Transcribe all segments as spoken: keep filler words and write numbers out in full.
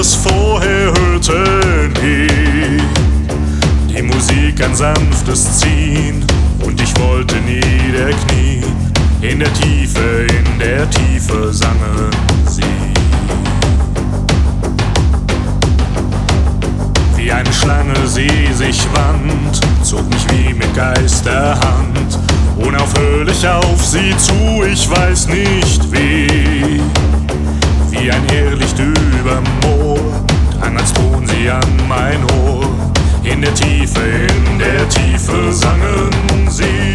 es vorher hörte, nie. Die Musik ein sanftes Ziehen und ich wollte niederknien. In der Tiefe, in der Tiefe sangen sie. Wie eine Schlange sie sich wand, zog mich wie mit Geisterhand unaufhörlich auf sie zu, ich weiß nicht wie. Wie ein Irrlicht überm Moor drang als Ton sie an mein Ohr. In der Tiefe, in der Tiefe sangen sie.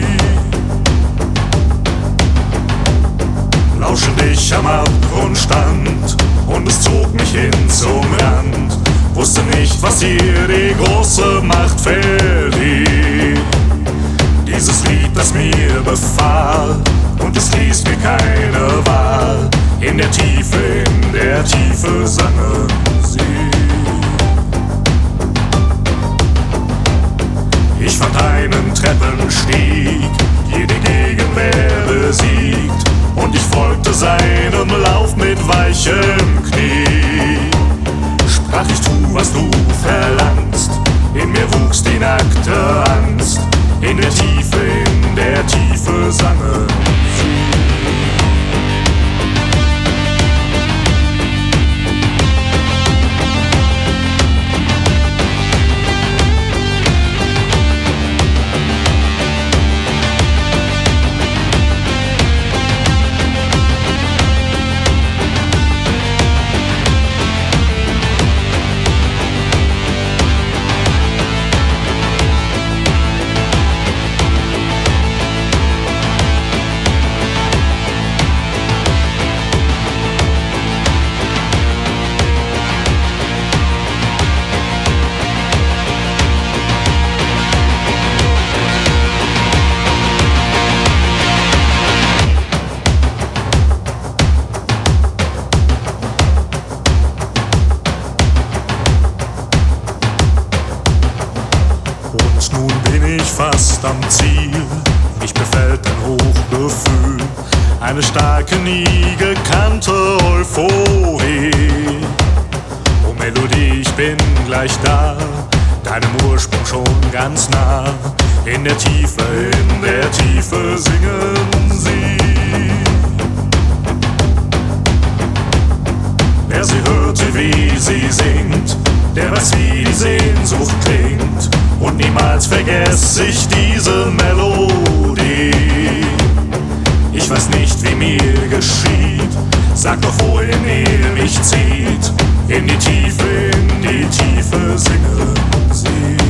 Lauschend ich am Abgrund stand und es zog mich hin zum Rand. Wusste nicht, was hier die große Macht verlieh. Dieses Lied, das mir befahl, und es ließ mir keine Wahl. In der Tiefe, in der Tiefe sangen sie. Ich fand einen Treppenstieg, jede Gegenwehr besiegt, und ich folgte seinem Lauf mit weichem Knie. Sprach ich, tu, was du verlangst, in mir wuchs die nackte Angst. In der Tiefe, in der Tiefe sangen sie. Und nun bin ich fast am Ziel, mich befällt ein Hochgefühl, eine starke, nie gekannte Euphorie. Oh Melodie, ich bin gleich da, deinem Ursprung schon ganz nah. In der Tiefe, in der Tiefe singen sie. Wer sie hörte, wie sie singt, der weiß, wie die Sehnsucht klingt. Und niemals vergess ich diese Melodie. Ich weiß nicht, wie mir geschieht, sag doch, wohin ihr mich zieht. In die Tiefe, in die Tiefe singen sie.